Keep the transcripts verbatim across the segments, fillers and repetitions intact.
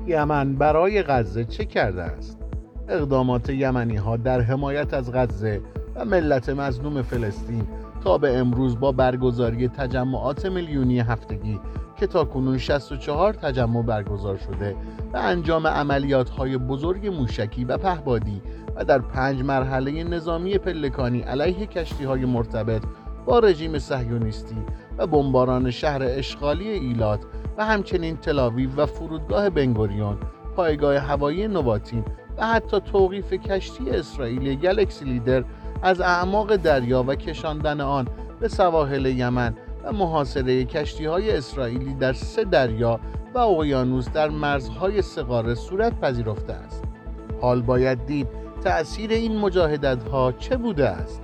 یمن برای غزه چه کرده است؟ اقدامات یمنی ها در حمایت از غزه و ملت مظلوم فلسطین تا به امروز با برگزاری تجمعات میلیونی هفتگی که تاکنون شصت و چهار تجمع برگزار شده و انجام عملیات های بزرگ موشکی و پهپادی و در پنج مرحله نظامی پلکانی علیه کشتی های مرتبط با رژیم صهیونیستی و بمباران شهر اشغالی ایلات و همچنین تل‌آویو و فرودگاه بنگوریون، پایگاه هوایی نواتین و حتی توقیف کشتی اسرائیلی گلکسی لیدر از اعماق دریا و کشاندن آن به سواحل یمن و محاصره کشتی‌های اسرائیلی در سه دریا و اقیانوس در مرزهای سه قاره صورت پذیرفته است. حال باید دید تأثیر این مجاهدت‌ها چه بوده است.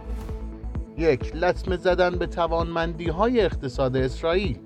یک، لطمه زدن به توانمندی‌های اقتصاد اسرائیل.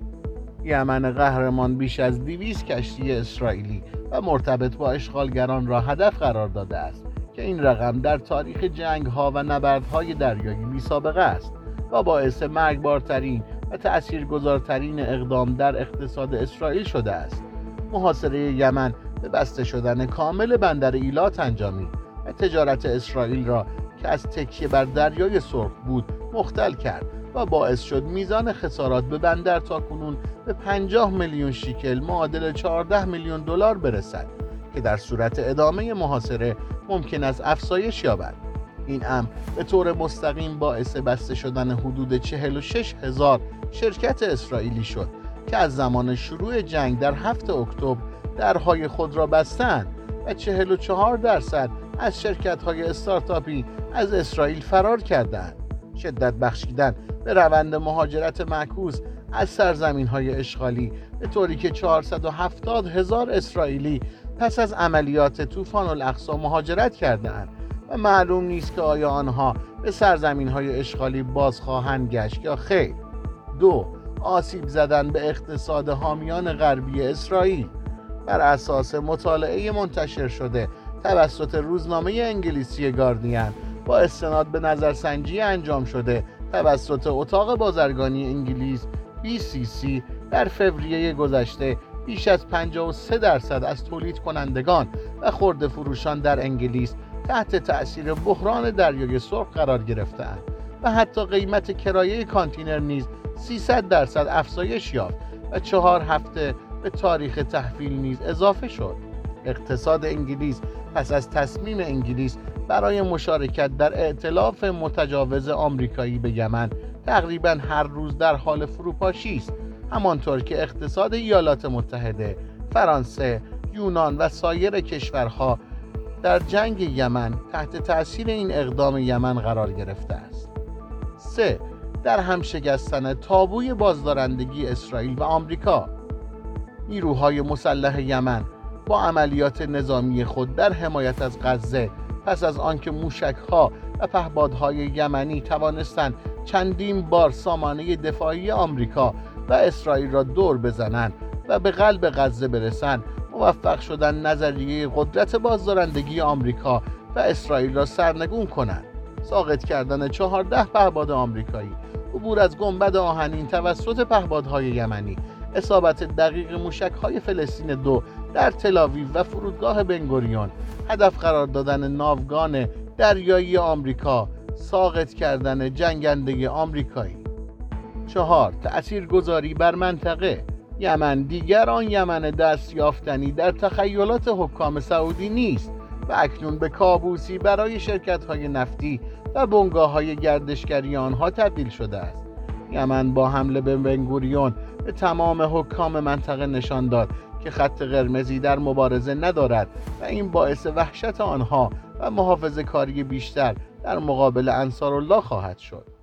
یمن قهرمان بیش از دویست کشتی اسرائیلی و مرتبط با اشغالگران را هدف قرار داده است که این رقم در تاریخ جنگ‌ها و نبردهای دریایی بی‌سابقه است و باعث مرگبارترین و تأثیرگذارترین اقدام در اقتصاد اسرائیل شده است. محاصره یمن به بسته شدن کامل بندر ایلات انجامید و تجارت اسرائیل را که از تکیه بر دریای سرخ بود مختل کرد و باعث شد میزان خسارات به بندر تاکنون به پنجاه میلیون شیکل معادل چهارده میلیون دلار برسد که در صورت ادامه محاصره ممکن است افزایش یابد. این امر به طور مستقیم باعث بسته شدن حدود چهل و شش هزار شرکت اسرائیلی شد که از زمان شروع جنگ در هفتم اکتبر درهای خود را بستند و چهل و چهار درصد از شرکت‌های استارتاپی از اسرائیل فرار کردند. شدت بخشیدن به روند مهاجرت معکوس از سرزمین‌های اشغالی به طوری که چهارصد و هفتاد هزار اسرائیلی پس از عملیات طوفان الاقصی مهاجرت کردند و معلوم نیست که آیا آنها به سرزمین‌های اشغالی باز خواهند گشت یا خیر. دو، آسیب زدن به اقتصاد حامیان غربی اسرائیل. بر اساس مطالعه منتشر شده توسط روزنامه انگلیسی گاردین با استناد به نظرسنجی انجام شده توسط اتاق بازرگانی انگلیس بی سی سی در فوریه گذشته بیش از پنجاه و سه درصد از تولید کنندگان و خرده فروشان در انگلیس تحت تأثیر بحران دریای سرخ قرار گرفتند و حتی قیمت کرایه کانتینر نیز سیصد درصد افزایش یافت و چهار هفته به تاریخ تحویل نیز اضافه شد. اقتصاد انگلیس پس از تصمیم انگلیس برای مشارکت در ائتلاف متجاوز آمریکایی به یمن تقریباً هر روز در حال فروپاشی است، همانطور که اقتصاد ایالات متحده، فرانسه، یونان و سایر کشورها در جنگ یمن تحت تأثیر این اقدام یمن قرار گرفته است. سه، در هم شکستن تابوی بازدارندگی اسرائیل و آمریکا. نیروهای مسلح یمن با عملیات نظامی خود در حمایت از غزه پس از آنکه موشک‌ها و پهپادهای یمنی توانستند چندین بار سامانه دفاعی آمریکا و اسرائیل را دور بزنند و به قلب غزه برسند، موفق شدند نظریه قدرت بازدارندگی آمریکا و اسرائیل را سرنگون کنند. ساقط کردن چهارده پهپاد آمریکایی، عبور از گنبد آهنین توسط پهپادهای یمنی، اصابت دقیق موشک‌های فلسطین دو در تل‌آویو و فرودگاه بنگوریون، هدف قرار دادن ناوگان دریایی آمریکا، ساقط کردن جنگنده آمریکایی. چهار، تأثیرگذاری بر منطقه. یمن دیگر آن یمن دست یافتنی در تخیلات حکام سعودی نیست و اکنون به کابوسی برای شرکت‌های نفتی و بنگاه‌های گردشگری آنها تبدیل شده است. یمن با حمله به بنگوریون به تمام حکام منطقه نشان داد که خط قرمزی در مبارزه ندارد و این باعث وحشت آنها و محافظه‌کاری بیشتر در مقابل انصارالله خواهد شد.